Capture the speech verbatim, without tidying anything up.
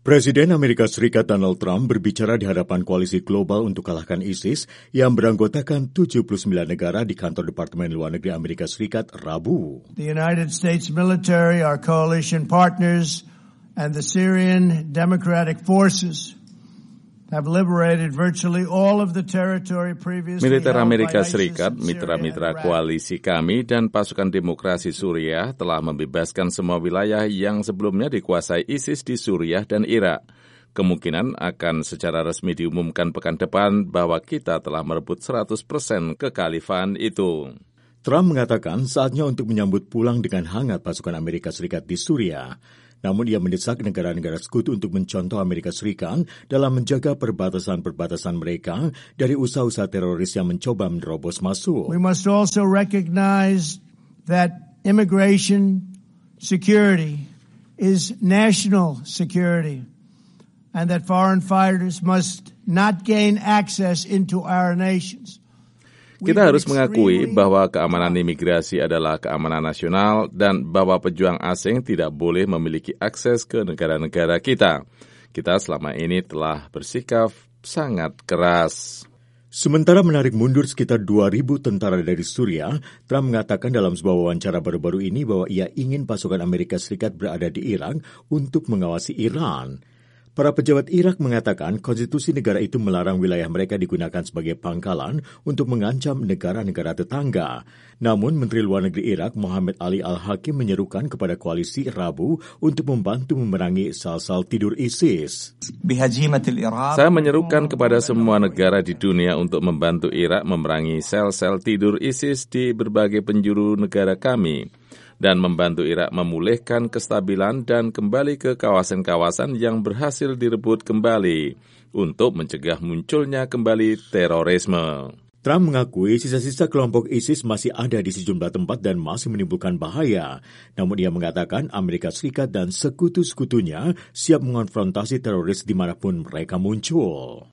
Presiden Amerika Serikat Donald Trump berbicara di hadapan koalisi global untuk kalahkan ISIS yang beranggotakan tujuh puluh sembilan negara di kantor Departemen Luar Negeri Amerika Serikat Rabu. The United States military, our coalition partners, and the Syrian Democratic Forces have liberated virtually all of the territory previously Militer held by Amerika ISIS Serikat, in Syria mitra-mitra and Iraq. koalisi kami dan pasukan demokrasi Suriah telah membebaskan semua wilayah yang sebelumnya dikuasai ISIS di Suriah dan Irak. Kemungkinan akan secara resmi diumumkan pekan depan bahwa kita telah merebut seratus persen kekhalifan itu. Trump mengatakan saatnya untuk menyambut pulang dengan hangat pasukan Amerika Serikat di Suriah. Namun ia mendesak negara-negara sekutu untuk mencontoh Amerika Serikat dalam menjaga perbatasan-perbatasan mereka dari usaha-usaha teroris yang mencoba menerobos masuk. We must also recognize that immigration security is national security and that foreign fighters must not gain access into our nations. Kita harus mengakui bahwa keamanan imigrasi adalah keamanan nasional dan bahwa pejuang asing tidak boleh memiliki akses ke negara-negara kita. Kita selama ini telah bersikap sangat keras. Sementara menarik mundur sekitar dua ribu tentara dari Suriah, Trump mengatakan dalam sebuah wawancara baru-baru ini bahwa ia ingin pasukan Amerika Serikat berada di Irak untuk mengawasi Iran. Para pejabat Irak mengatakan konstitusi negara itu melarang wilayah mereka digunakan sebagai pangkalan untuk mengancam negara-negara tetangga. Namun, Menteri Luar Negeri Irak Mohammed Ali Al-Hakim menyerukan kepada koalisi Rabu untuk membantu memerangi sel-sel tidur ISIS. Saya menyerukan kepada semua negara di dunia untuk membantu Irak memerangi sel-sel tidur ISIS di berbagai penjuru negara kami, dan membantu Irak memulihkan kestabilan dan kembali ke kawasan-kawasan yang berhasil direbut kembali untuk mencegah munculnya kembali terorisme. Trump mengakui sisa-sisa kelompok ISIS masih ada di sejumlah tempat dan masih menimbulkan bahaya. Namun ia mengatakan Amerika Serikat dan sekutu-sekutunya siap mengonfrontasi teroris dimanapun mereka muncul.